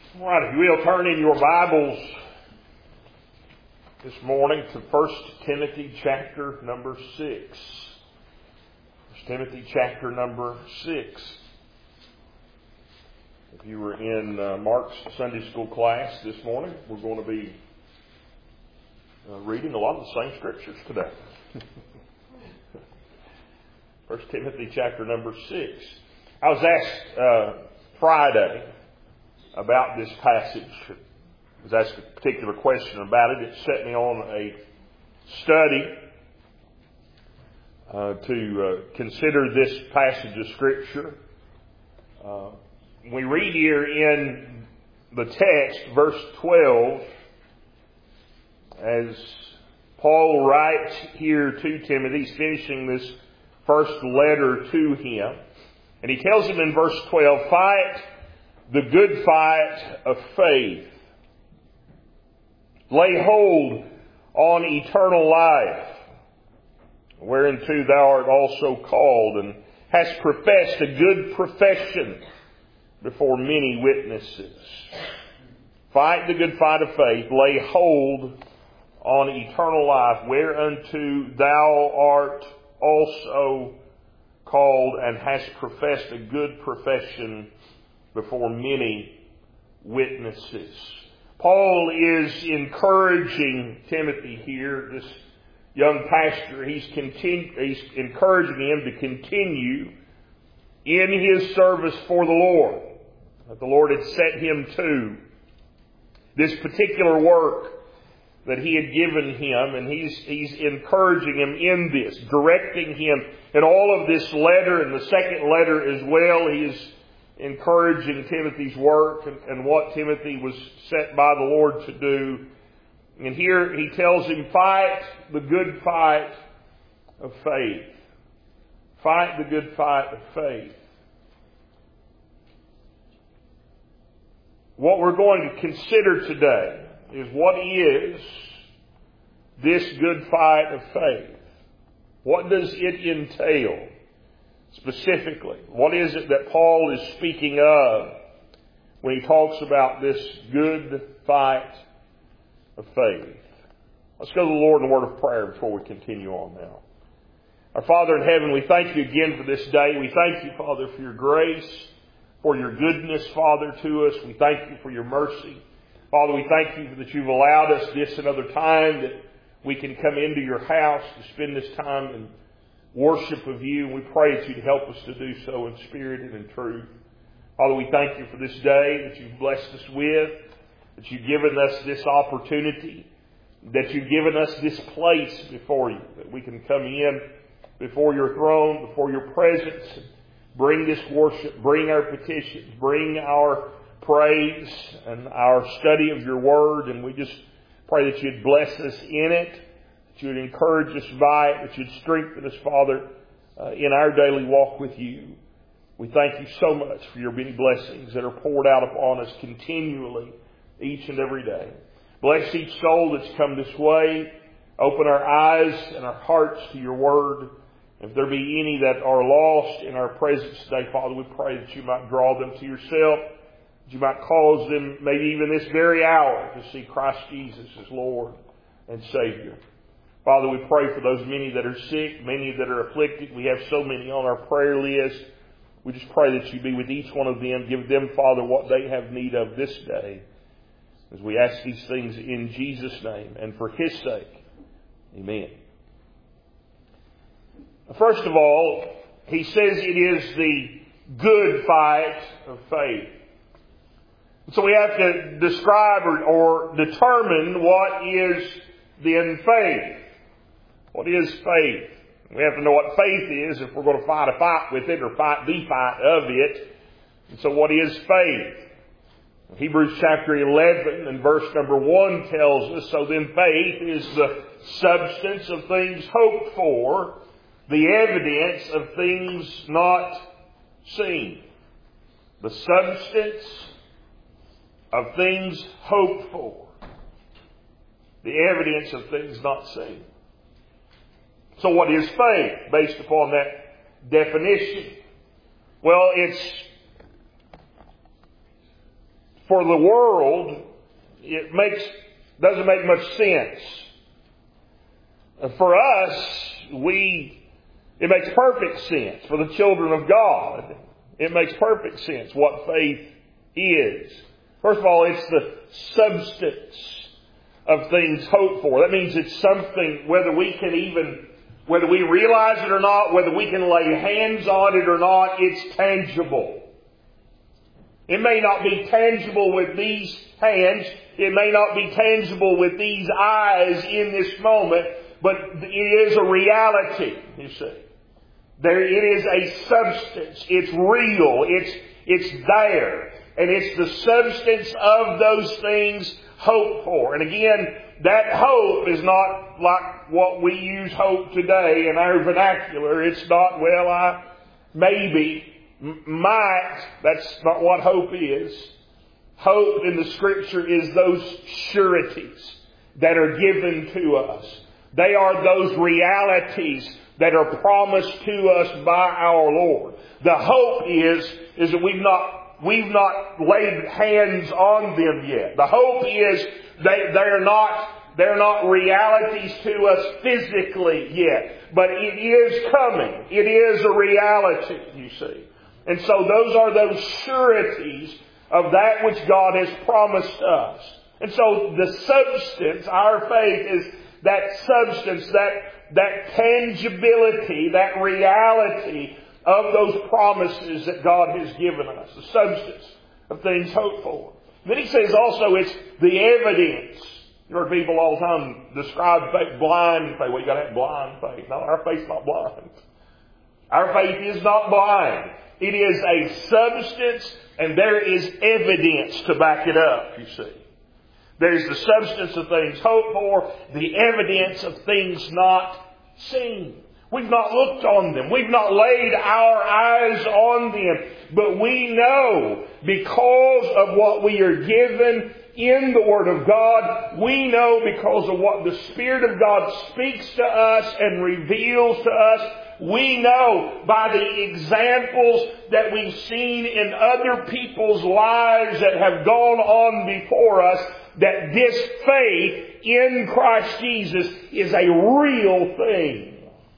All right, if you will, turn in your Bibles this morning to 1 Timothy chapter number 6. 1 Timothy chapter number 6. If you were in Mark's Sunday school class this morning, we're going to be reading a lot of the same scriptures today. 1 Timothy chapter number 6. I was asked Friday about this passage. I was asked a particular question about it. It set me on a study to consider this passage of Scripture. We read here in the text, verse 12, as Paul writes here to Timothy, he's finishing this first letter to him. And he tells him in verse 12, fight the good fight of faith. Lay hold on eternal life, whereunto thou art also called, and hast professed a good profession before many witnesses. Fight the good fight of faith. Lay hold on eternal life, whereunto thou art also called, and hast professed a good profession before many witnesses. Paul is encouraging Timothy here, this young pastor. He's encouraging him to continue in his service for the Lord, that the Lord had set him to. This particular work that He had given him, and He's encouraging him in this, directing him in all of this letter and the second letter as well. He is encouraging Timothy's work and what Timothy was set by the Lord to do. And here he tells him, fight the good fight of faith. Fight the good fight of faith. What we're going to consider today is, what is this good fight of faith? What does it entail? Specifically, what is it that Paul is speaking of when he talks about this good fight of faith? Let's go to the Lord in a word of prayer before we continue on now. Our Father in heaven, we thank You again for this day. We thank You, Father, for Your grace, for Your goodness, Father, to us. We thank You for Your mercy. Father, we thank You that You've allowed us this another time that we can come into Your house to spend this time in worship of You. And we pray that You'd help us to do so in spirit and in truth. Father, we thank You for this day that You've blessed us with, that You've given us this opportunity, that You've given us this place before You, that we can come in before Your throne, before Your presence, and bring this worship, bring our petitions, bring our praise and our study of Your Word. And we just pray that You'd bless us in it, that You'd encourage us by it, that You'd strengthen us, Father, in our daily walk with You. We thank You so much for Your many blessings that are poured out upon us continually, each and every day. Bless each soul that's come this way. Open our eyes and our hearts to Your Word. If there be any that are lost in our presence today, Father, we pray that You might draw them to Yourself. That You might cause them, maybe even this very hour, to see Christ Jesus as Lord and Savior. Father, we pray for those many that are sick, many that are afflicted. We have so many on our prayer list. We just pray that You be with each one of them. Give them, Father, what they have need of this day. As we ask these things in Jesus' name and for His sake. Amen. First of all, he says it is the good fight of faith. So we have to describe or determine what is then faith. What is faith? We have to know what faith is if we're going to fight a fight with it or fight the fight of it. And so what is faith? Hebrews chapter 11 and verse number 1 tells us, so then faith is the substance of things hoped for, the evidence of things not seen. The substance of things hoped for, the evidence of things not seen. So what is faith based upon that definition? Well, it's for the world, doesn't make much sense. For us, it makes perfect sense. For the children of God, it makes perfect sense what faith is. First of all, it's the substance of things hoped for. That means it's something, whether we realize it or not, whether we can lay hands on it or not, it's tangible. It may not be tangible with these hands. It may not be tangible with these eyes in this moment, but it is a reality, you see. It is a substance. It's real. It's there. And it's the substance of those things hoped for. And again, that hope is not like what we use hope today in our vernacular. It's not, well, I maybe, might. That's not what hope is. Hope in the Scripture is those sureties that are given to us. They are those realities that are promised to us by our Lord. The hope is that we've not laid hands on them yet. The hope is they're not realities to us physically yet, but it is coming. It is a reality, you see. And so those are those sureties of that which God has promised us. And so the substance, our faith is that substance, that tangibility, that reality of those promises that God has given us. The substance of things hoped for. Then he says also it's the evidence. You heard people all the time describe faith, blind faith. Well, you got to have blind faith. No, our faith's not blind. Our faith is not blind. It is a substance, and there is evidence to back it up, you see. There's the substance of things hoped for, the evidence of things not seen. We've not looked on them. We've not laid our eyes on them. But we know, because of what we are given in the Word of God, we know because of what the Spirit of God speaks to us and reveals to us, we know by the examples that we've seen in other people's lives that have gone on before us, that this faith in Christ Jesus is a real thing.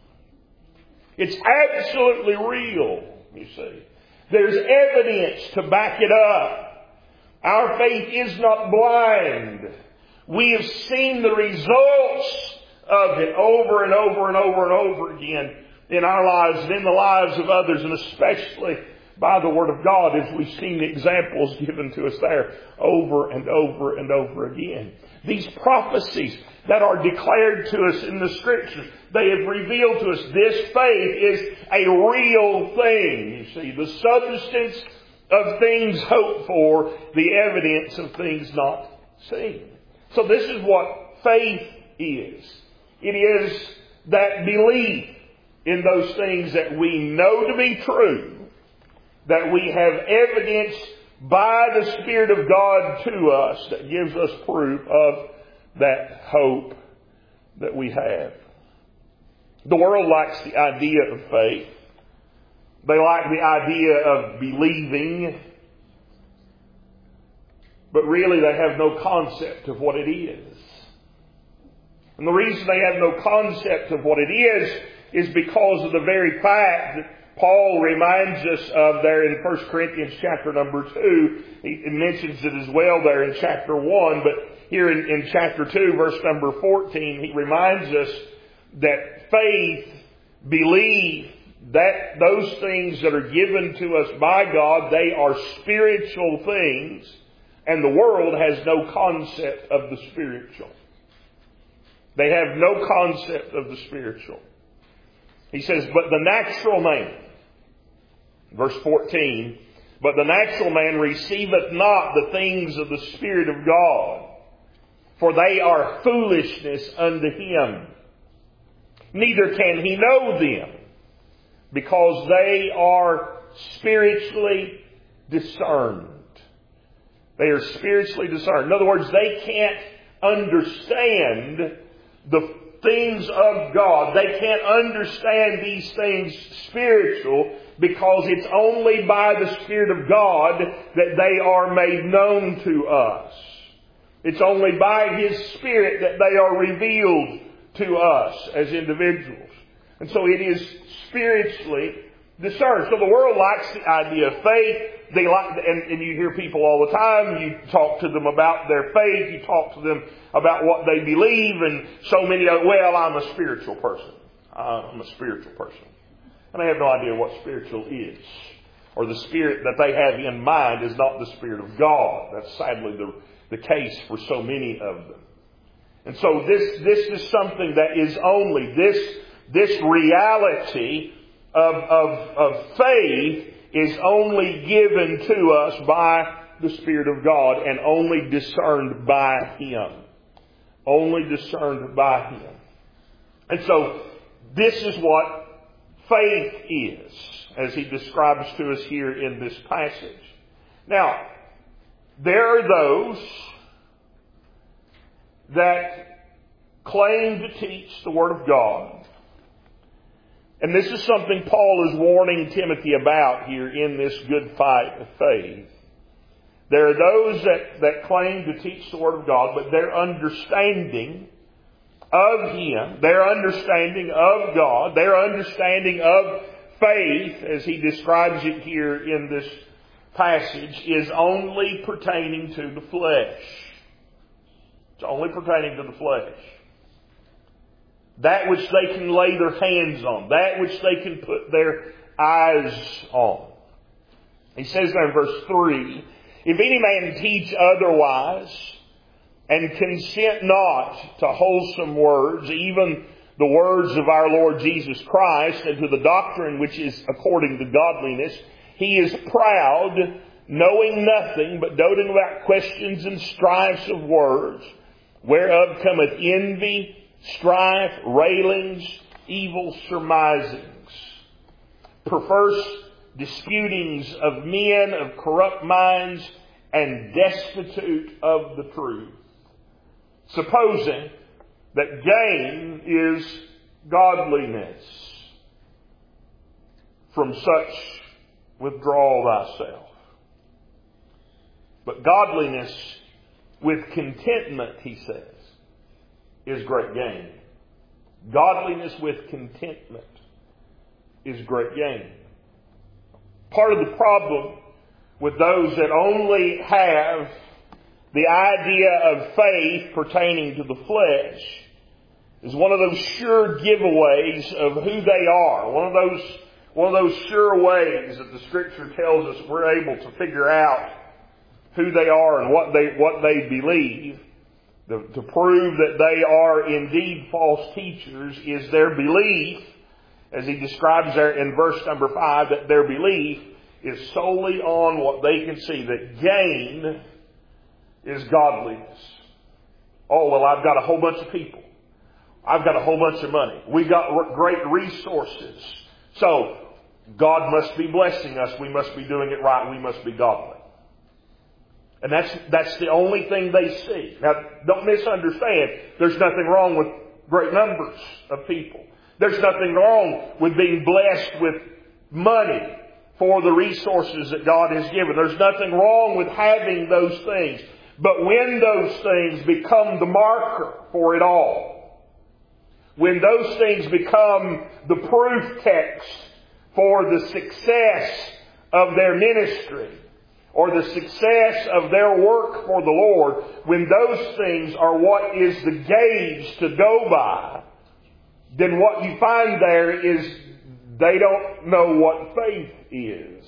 It's absolutely real, you see. There's evidence to back it up. Our faith is not blind. We have seen the results of it over and over and over and over again in our lives and in the lives of others, and especially by the Word of God, as we've seen the examples given to us there over and over and over again. These prophecies that are declared to us in the Scriptures, they have revealed to us this faith is a real thing. You see, the substance of things hoped for, the evidence of things not seen. So this is what faith is. It is that belief in those things that we know to be true, that we have evidence by the Spirit of God to us that gives us proof of that hope that we have. The world likes the idea of faith. They like the idea of believing. But really they have no concept of what it is. And the reason they have no concept of what it is because of the very fact that Paul reminds us of there in 1 Corinthians chapter number 2. He mentions it as well there in chapter 1. But here in chapter 2, verse number 14, he reminds us that faith, belief, that those things that are given to us by God, they are spiritual things. And the world has no concept of the spiritual. They have no concept of the spiritual. He says, but the natural man, verse 14, but the natural man receiveth not the things of the Spirit of God, for they are foolishness unto him. Neither can he know them, because they are spiritually discerned. They are spiritually discerned. In other words, they can't understand the things of God. They can't understand these things spiritual because it's only by the Spirit of God that they are made known to us. It's only by His Spirit that they are revealed to us as individuals. And so it is spiritually discerned. So the world likes the idea of faith. They like, and you hear people all the time. You talk to them about their faith. You talk to them about what they believe. And so many are, well, I'm a spiritual person. I'm a spiritual person. And I have no idea what spiritual is. Or the spirit that they have in mind is not the Spirit of God. That's sadly the case for so many of them. And so this is something that is only, this reality of faith is only given to us by the Spirit of God and only discerned by Him. Only discerned by Him. And so this is what faith is, as He describes to us here in this passage. Now, there are those that claim to teach the Word of God. And this is something Paul is warning Timothy about here in this good fight of faith. There are those that claim to teach the Word of God, but their understanding of Him, their understanding of God, their understanding of faith, as he describes it here in this passage, is only pertaining to the flesh. It's only pertaining to the flesh. That which they can lay their hands on. That which they can put their eyes on. He says there in verse 3, if any man teach otherwise, and consent not to wholesome words, even the words of our Lord Jesus Christ, and to the doctrine which is according to godliness, he is proud, knowing nothing, but doting about questions and strifes of words, whereof cometh envy, strife, railings, evil surmisings, perverse disputings of men of corrupt minds, and destitute of the truth, supposing that gain is godliness. From such withdraw thyself. But godliness with contentment, he says, is great gain. Godliness with contentment is great gain. Part of the problem with those that only have the idea of faith pertaining to the flesh is one of those sure giveaways of who they are. One of those sure ways that the Scripture tells us we're able to figure out who they are and what they believe. To prove that they are indeed false teachers is their belief, as he describes there in verse number 5, that their belief is solely on what they can see, that gain is godliness. Oh, well, I've got a whole bunch of people. I've got a whole bunch of money. We got great resources. So, God must be blessing us. We must be doing it right. We must be godly. And that's the only thing they see. Now, don't misunderstand. There's nothing wrong with great numbers of people. There's nothing wrong with being blessed with money for the resources that God has given. There's nothing wrong with having those things. But when those things become the marker for it all, when those things become the proof text for the success of their ministry, or the success of their work for the Lord, when those things are what is the gauge to go by, then what you find there is they don't know what faith is.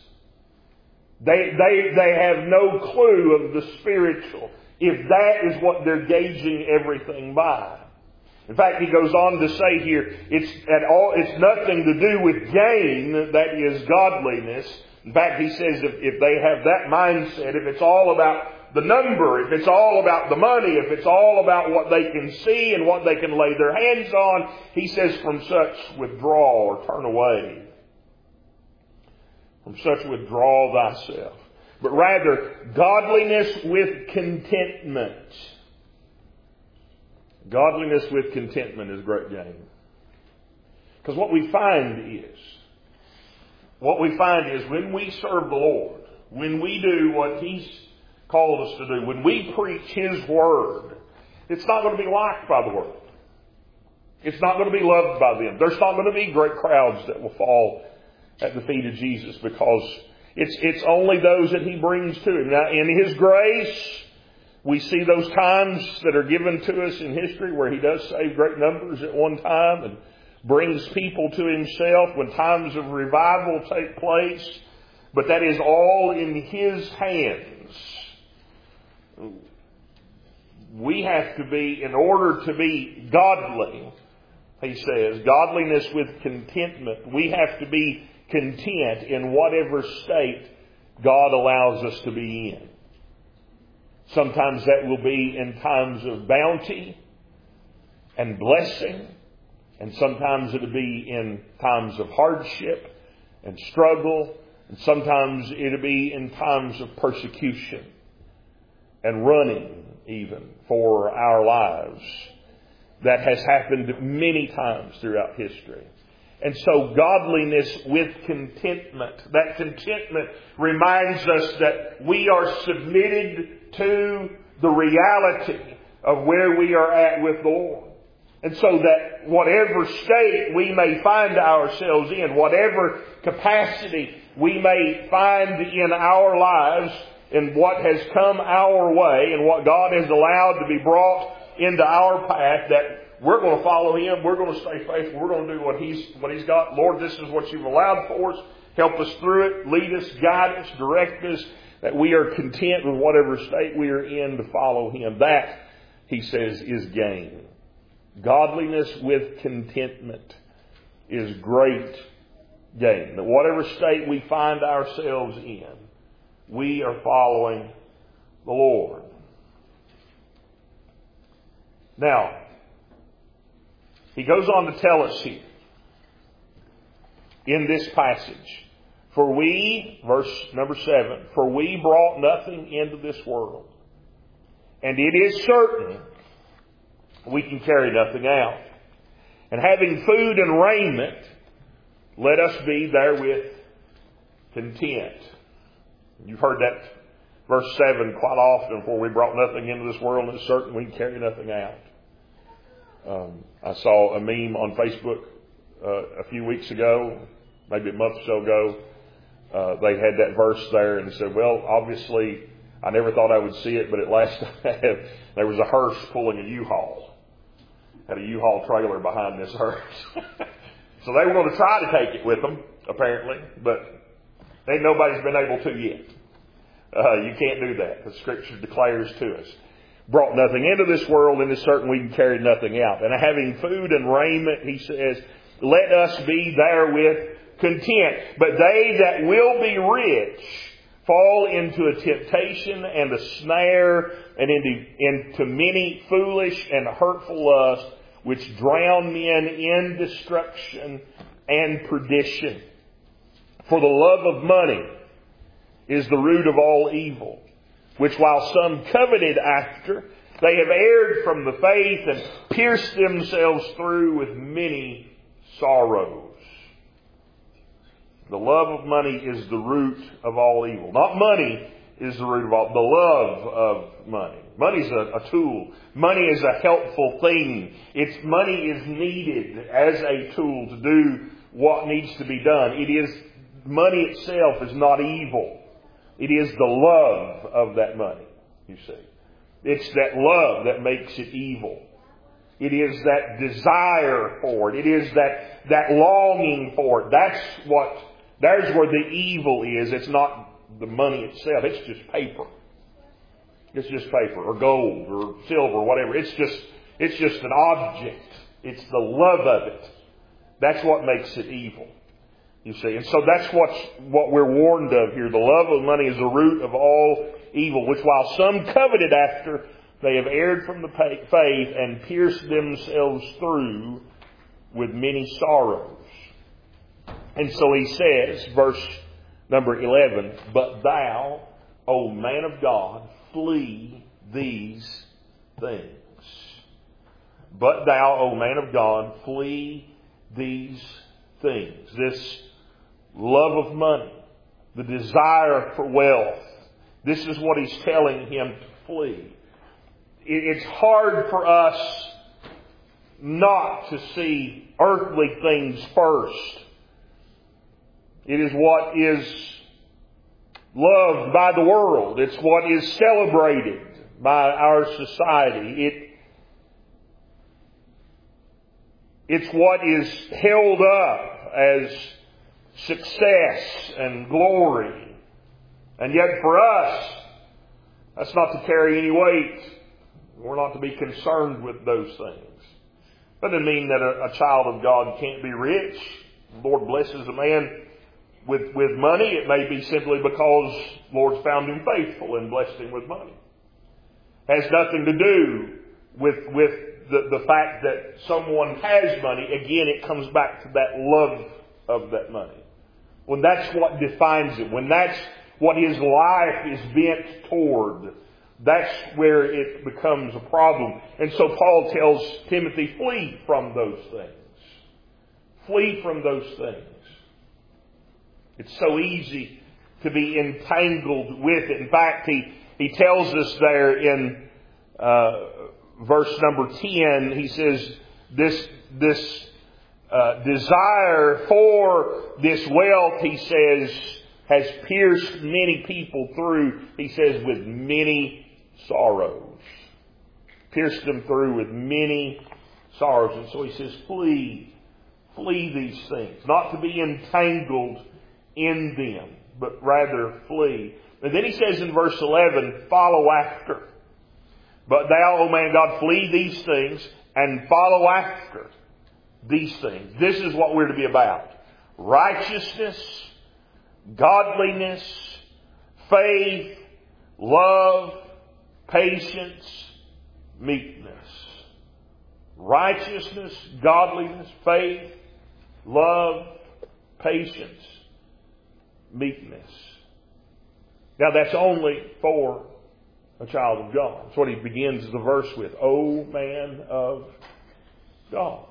They have no clue of the spiritual, if that is what they're gauging everything by. In fact, he goes on to say here, it's nothing to do with gain, that is godliness. In fact, he says if they have that mindset, if it's all about the number, if it's all about the money, if it's all about what they can see and what they can lay their hands on, he says, from such withdraw or turn away. From such withdraw thyself. But rather, godliness with contentment. Godliness with contentment is great gain. Because what we find is when we serve the Lord, when we do what He's called us to do, when we preach His Word, it's not going to be liked by the world. It's not going to be loved by them. There's not going to be great crowds that will fall at the feet of Jesus, because it's only those that He brings to Him. Now, in His grace, we see those times that are given to us in history where He does save great numbers at one time and brings people to Himself when times of revival take place. But that is all in His hands. We have to be, in order to be godly, He says, godliness with contentment, we have to be content in whatever state God allows us to be in. Sometimes that will be in times of bounty and blessing, and sometimes it'll be in times of hardship and struggle, and sometimes it'll be in times of persecution and running even for our lives. That has happened many times throughout history. And so godliness with contentment, that contentment reminds us that we are submitted to the reality of where we are at with the Lord. And so that whatever state we may find ourselves in, whatever capacity we may find in our lives, in what has come our way and what God has allowed to be brought into our path, that we're going to follow Him. We're going to stay faithful. We're going to do what He's got. Lord, this is what You've allowed for us. Help us through it. Lead us, guide us, direct us. That we are content with whatever state we are in to follow Him. That, He says, is gain. Godliness with contentment is great gain. That whatever state we find ourselves in, we are following the Lord. Now, He goes on to tell us here in this passage, for we, verse number 7, for we brought nothing into this world, and it is certain we can carry nothing out. And having food and raiment, let us be therewith content. You've heard that verse 7 quite often, for we brought nothing into this world, and it's certain we can carry nothing out. I saw a meme on Facebook a few weeks ago, maybe a month or so ago. They had that verse there and said, well, obviously, I never thought I would see it, but at last there was a hearse pulling a U-Haul. Had a U-Haul trailer behind this hearse. So they were going to try to take it with them, apparently, but ain't nobody's been able to yet. You can't do that. The Scripture declares to us. Brought nothing into this world, and it's certain we can carry nothing out. And having food and raiment, He says, let us be therewith content. But they that will be rich fall into a temptation and a snare, and into many foolish and hurtful lusts, which drown men in destruction and perdition. For the love of money is the root of all evil, which while some coveted after, they have erred from the faith and pierced themselves through with many sorrows. The love of money is the root of all evil. Not money is the root of all. The love of money. Money is a tool. Money is a helpful thing. Money is needed as a tool to do what needs to be done. Money itself is not evil. It is the love of that money, you see. It's that love that makes it evil. It is that desire for it. It is that longing for it. There's where the evil is. It's not the money itself. It's just paper. It's just paper or gold or silver or whatever. It's just an object. It's the love of it. That's what makes it evil. You see, and so that's what we're warned of here. The love of money is the root of all evil, which while some coveted after, they have erred from the faith and pierced themselves through with many sorrows. And so he says, verse number 11, but thou, O man of God, flee these things. But thou, O man of God, flee these things. This love of money, the desire for wealth. This is what he's telling him to flee. It's hard for us not to see earthly things first. It is what is loved by the world. It's what is celebrated by our society. It's what is held up as success and glory. And yet for us, that's not to carry any weight. We're not to be concerned with those things. That doesn't mean that a child of God can't be rich. The Lord blesses a man with money. It may be simply because the Lord's found him faithful and blessed him with money. It has nothing to do with the fact that someone has money. Again, it comes back to that love of that money. When that's what defines it, when that's what his life is bent toward, that's where it becomes a problem. And so Paul tells Timothy, flee from those things. Flee from those things. It's so easy to be entangled with it. In fact, he tells us there in verse number 10, he says, this desire for this wealth, he says, has pierced many people through, he says, with many sorrows. Pierced them through with many sorrows. And so he says, flee these things. Not to be entangled in them, but rather flee. And then he says in verse 11, follow after. But thou, O man God, flee these things and follow after these things. This is what we're to be about. Righteousness, godliness, faith, love, patience, meekness. Righteousness, godliness, faith, love, patience, meekness. Now that's only for a child of God. That's what he begins the verse with. O man of God.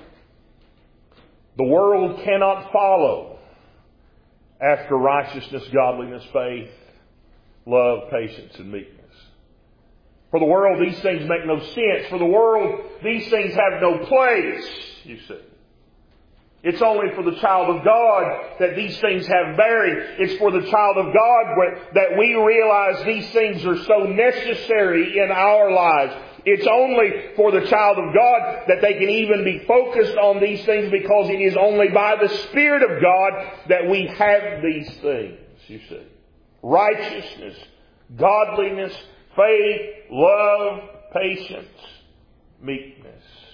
The world cannot follow after righteousness, godliness, faith, love, patience, and meekness. For the world, these things make no sense. For the world, these things have no place, you see. It's only for the child of God that these things have bearing. It's for the child of God that we realize these things are so necessary in our lives. It's only for the child of God that they can even be focused on these things, because it is only by the Spirit of God that we have these things, you see. Righteousness, godliness, faith, love, patience, meekness.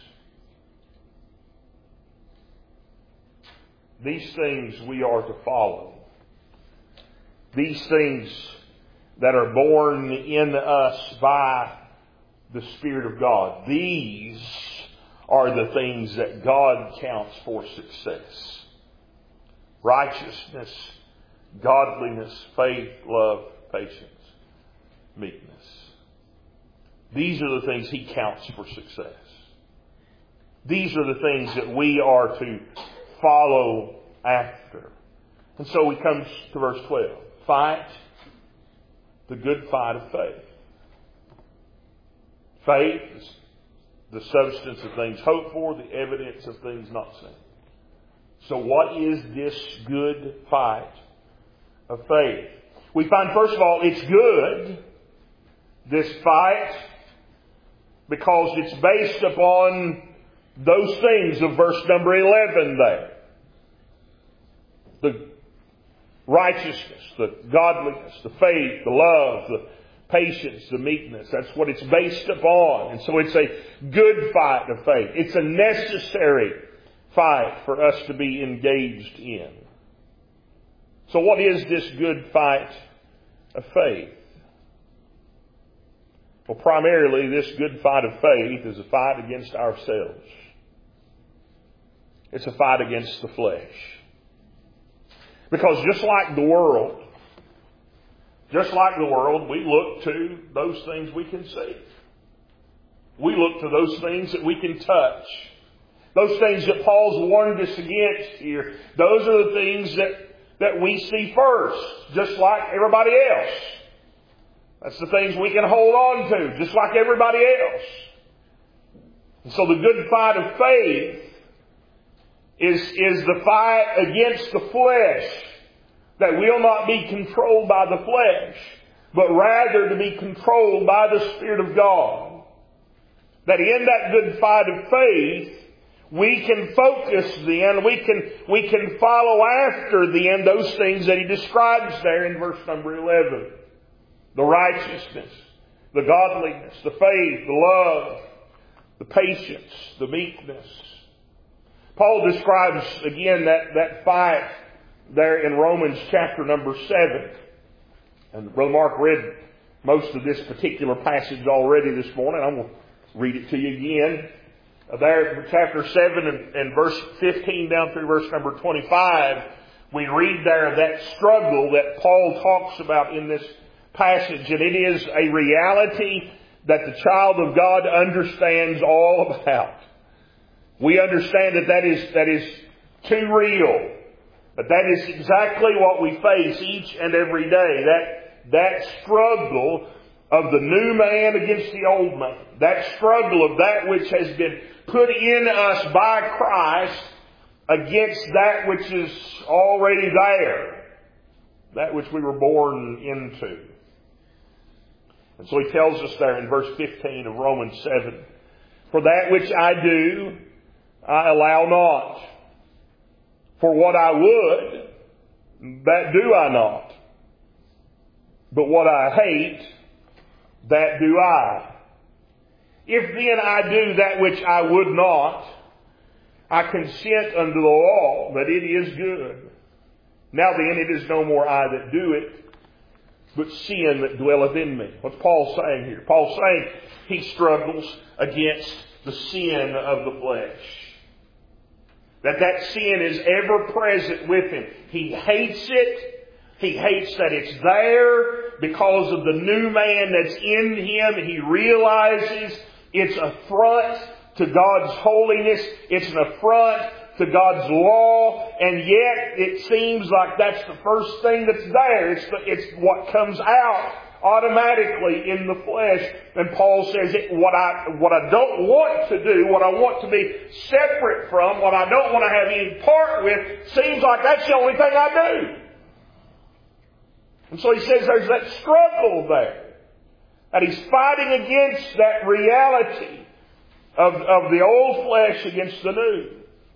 These things we are to follow. These things that are born in us by the Spirit of God. These are the things that God counts for success. Righteousness, godliness, faith, love, patience, meekness. These are the things He counts for success. These are the things that we are to follow after. And so we come to verse 12. Fight the good fight of faith. Faith is the substance of things hoped for, the evidence of things not seen. So what is this good fight of faith? We find, first of all, it's good, this fight, because it's based upon those things of verse number 11 there. The righteousness, the godliness, the faith, the love, the patience, the meekness. That's what it's based upon. And so it's a good fight of faith. It's a necessary fight for us to be engaged in. So what is this good fight of faith? Well, primarily this good fight of faith is a fight against ourselves. It's a fight against the flesh. Because just like the world, we look to those things we can see. We look to those things that we can touch. Those things that Paul's warned us against here. Those are the things that we see first, just like everybody else. That's the things we can hold on to, just like everybody else. And so the good fight of faith is the fight against the flesh, that will not be controlled by the flesh, but rather to be controlled by the Spirit of God. That in that good fight of faith, we can focus then, we can follow after then those things that he describes there in verse number 11. The righteousness, the godliness, the faith, the love, the patience, the meekness. Paul describes again that fight there in Romans chapter number 7. And Brother Mark read most of this particular passage already this morning. I'm going to read it to you again. There, chapter 7 and verse 15 down through verse number 25, we read there that struggle that Paul talks about in this passage. And it is a reality that the child of God understands all about. We understand that is too real. But that is exactly what we face each and every day. That struggle of the new man against the old man. That struggle of that which has been put in us by Christ against that which is already there. That which we were born into. And so he tells us there in verse 15 of Romans 7, "For that which I do, I allow not. For what I would, that do I not. But what I hate, that do I. If then I do that which I would not, I consent unto the law that it is good. Now then, it is no more I that do it, but sin that dwelleth in me." What's Paul saying here? Paul's saying he struggles against the sin of the flesh. That sin is ever present with him. He hates it. He hates that it's there because of the new man that's in him. He realizes it's an affront to God's holiness. It's an affront to God's law. And yet it seems like that's the first thing that's there. It's what comes out automatically in the flesh. And Paul says, what I don't want to do, what I want to be separate from, what I don't want to have any part with, seems like that's the only thing I do. And so he says there's that struggle there. That he's fighting against that reality of the old flesh against the new.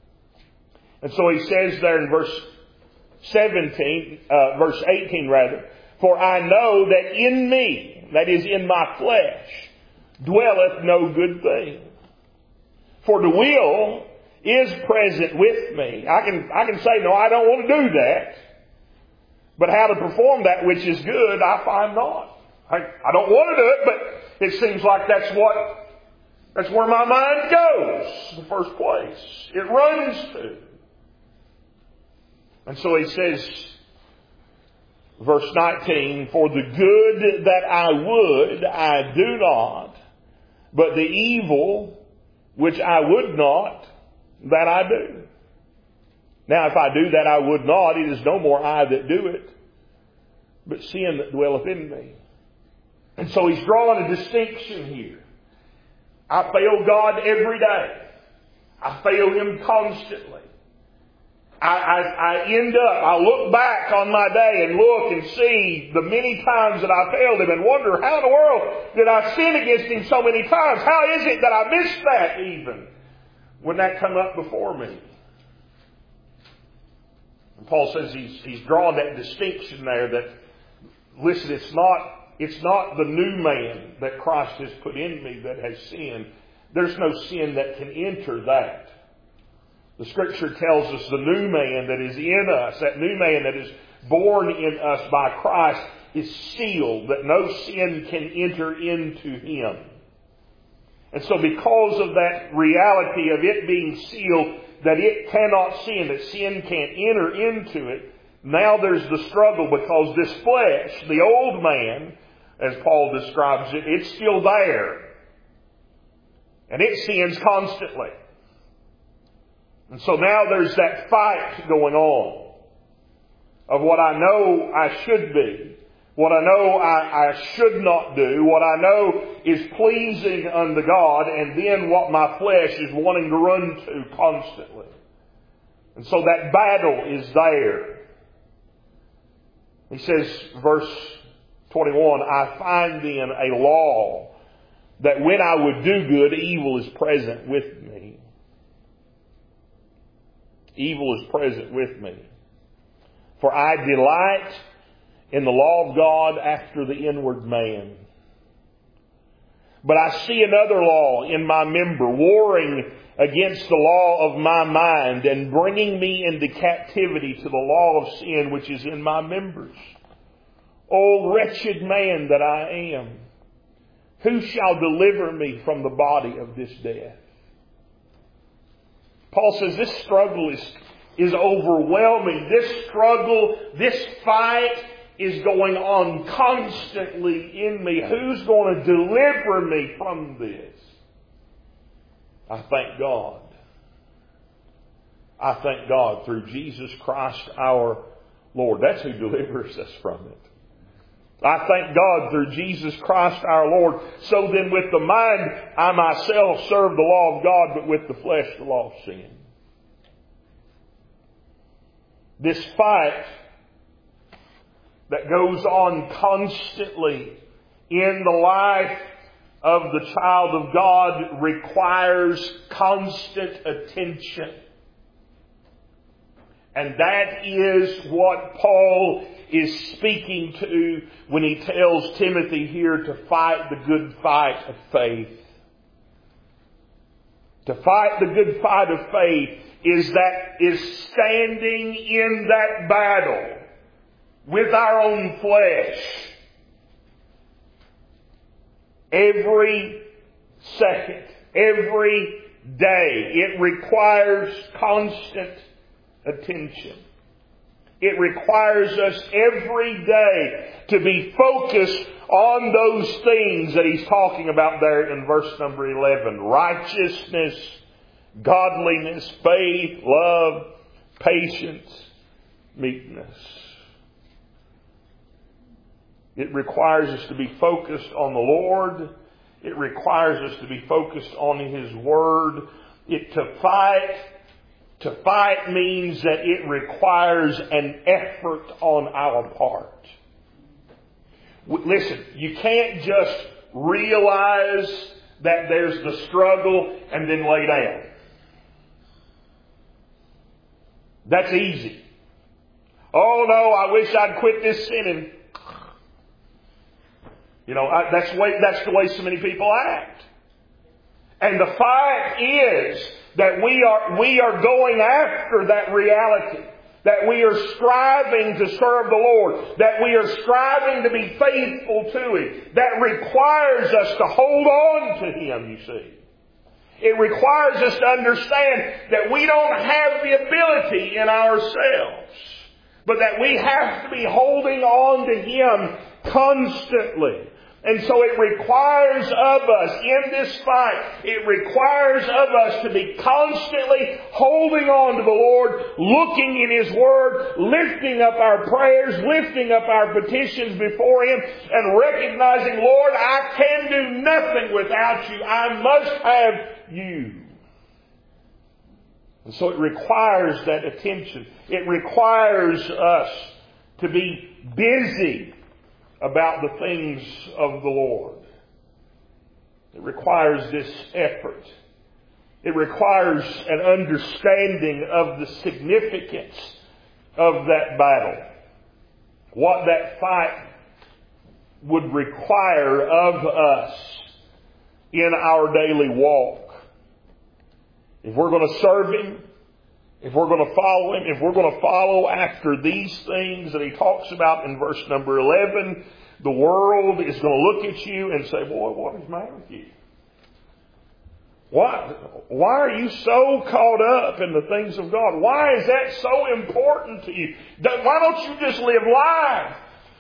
And so he says there in verse 18 rather, "For I know that in me," that is in my flesh, "dwelleth no good thing. For the will is present with me." I can say, no, I don't want to do that. But how to perform that which is good, I find not. I don't want to do it, but it seems like that's where my mind goes in the first place. It runs to. And so he says, verse 19, "For the good that I would, I do not, but the evil which I would not, that I do. Now if I do that I would not, it is no more I that do it, but sin that dwelleth in me." And so he's drawing a distinction here. I fail God every day. I fail Him constantly. I look back on my day and look and see the many times that I failed Him and wonder, how in the world did I sin against Him so many times? How is it that I missed that even when that come up before me? And Paul says he's drawn that distinction there that, listen, it's not the new man that Christ has put in me that has sinned. There's no sin that can enter that. The Scripture tells us the new man that is in us, that new man that is born in us by Christ, is sealed, that no sin can enter into him. And so because of that reality of it being sealed, that it cannot sin, that sin can't enter into it, now there's the struggle because this flesh, the old man, as Paul describes it, it's still there. And it sins constantly. And so now there's that fight going on. of what I know I should be, what I know I should not do, what I know is pleasing unto God, and then what my flesh is wanting to run to constantly. And so that battle is there. He says, verse 21, I find then a law that when I would do good, evil is present with me. Evil is present with me. For I delight in the law of God after the inward man. But I see another law in my member, warring against the law of my mind, and bringing me into captivity to the law of sin which is in my members. O wretched man that I am, who shall deliver me from the body of this death? Paul says this struggle is overwhelming. This struggle, this fight is going on constantly in me. Who's going to deliver me from this? I thank God. I thank God through Jesus Christ our Lord. That's who delivers us from it. I thank God through Jesus Christ our Lord. So then with the mind, I myself serve the law of God, but with the flesh, the law of sin. This fight that goes on constantly in the life of the child of God requires constant attention. And that is what Paul is speaking to when he tells Timothy here to fight the good fight of faith. To fight the good fight of faith is standing in that battle with our own flesh every second, every day. It requires constant attention. It requires us every day to be focused on those things that he's talking about there in verse number 11. Righteousness, godliness, faith, love, patience, meekness. It requires us to be focused on the Lord. It requires us to be focused on His Word. To fight means that it requires an effort on our part. Listen, you can't just realize that there's the struggle and then lay down. That's easy. Oh no, I wish I'd quit this sinning. That's the way so many people act. And the fight is that we are going after that reality. That we are striving to serve the Lord. That we are striving to be faithful to Him. That requires us to hold on to Him, you see. It requires us to understand that we don't have the ability in ourselves. But that we have to be holding on to Him constantly. And so it requires of us in this fight, it requires of us to be constantly holding on to the Lord, looking in His Word, lifting up our prayers, lifting up our petitions before Him, and recognizing, Lord, I can do nothing without You. I must have You. And so it requires that attention. It requires us to be busy about the things of the Lord. It requires this effort. It requires an understanding of the significance of that battle. What that fight would require of us in our daily walk. If we're going to serve Him, if we're going to follow Him, if we're going to follow after these things that he talks about in verse number 11, the world is going to look at you and say, boy, what is the matter with you? Why are you so caught up in the things of God? Why is that so important to you? Why don't you just live life?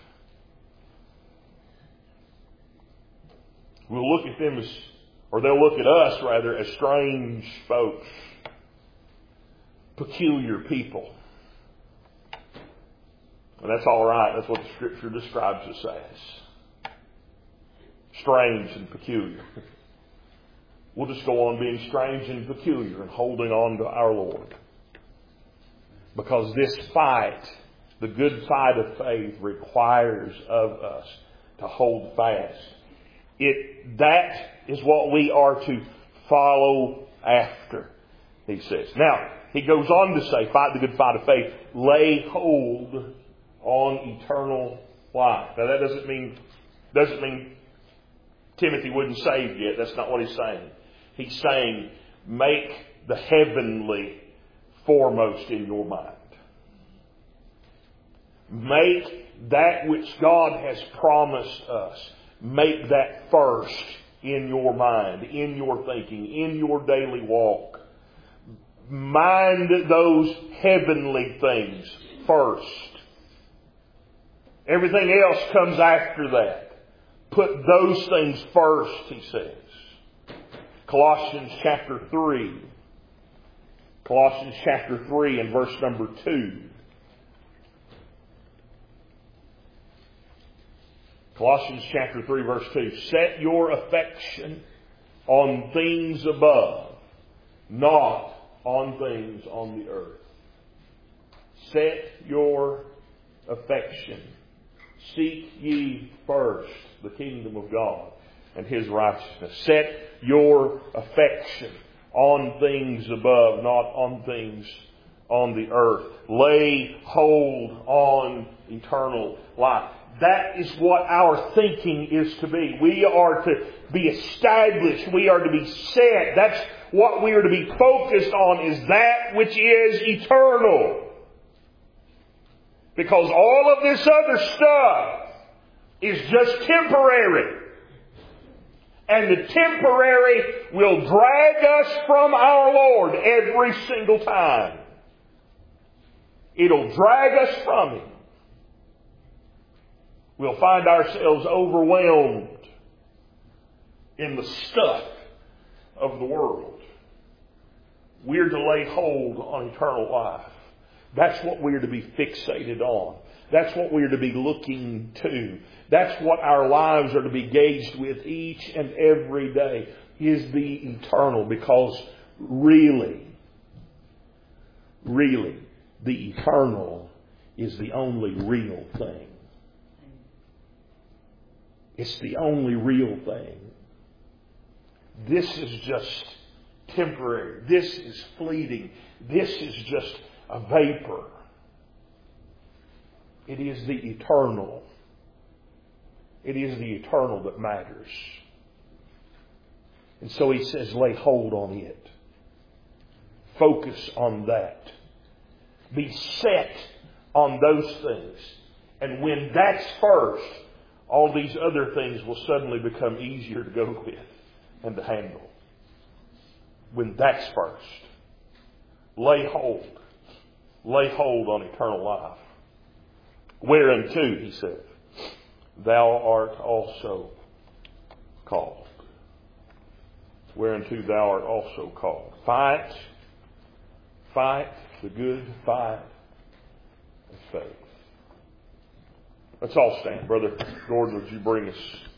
We'll look at them as, or they'll look at us rather, as strange folks. Peculiar people. And that's all right. That's what the Scripture describes us as. Strange and peculiar. We'll just go on being strange and peculiar and holding on to our Lord. Because this fight, the good fight of faith, requires of us to hold fast. That is what we are to follow after, he says. Now, he goes on to say, fight the good fight of faith, lay hold on eternal life. Now that doesn't mean Timothy wasn't saved yet. That's not what he's saying. He's saying, make the heavenly foremost in your mind. Make that which God has promised us, make that first in your mind, in your thinking, in your daily walk. Mind those heavenly things first. Everything else comes after that. Put those things first, he says. Colossians chapter 3. Colossians chapter 3 and verse number 2. Colossians chapter 3 verse 2. Set your affection on things above, not on things on the earth. Set your affection. Seek ye first the kingdom of God and His righteousness. Set your affection on things above, not on things on the earth. Lay hold on eternal life. That is what our thinking is to be. We are to be established. We are to be set. That's what we are to be focused on, is that which is eternal. Because all of this other stuff is just temporary. And the temporary will drag us from our Lord every single time. It'll drag us from Him. We'll find ourselves overwhelmed in the stuff of the world. We're to lay hold on eternal life. That's what we're to be fixated on. That's what we're to be looking to. That's what our lives are to be gauged with each and every day, is the eternal. Because really, the eternal is the only real thing. It's the only real thing. This is just temporary. This is fleeting. This is just a vapor. It is the eternal. It is the eternal that matters. And so he says, lay hold on it. Focus on that. Be set on those things. And when that's first, all these other things will suddenly become easier to go with and to handle. When that's first. Lay hold. Lay hold on eternal life. Whereunto, he said, thou art also called. Whereunto thou art also called. Fight the good fight of faith. Let's all stand. Brother Gordon, would you bring us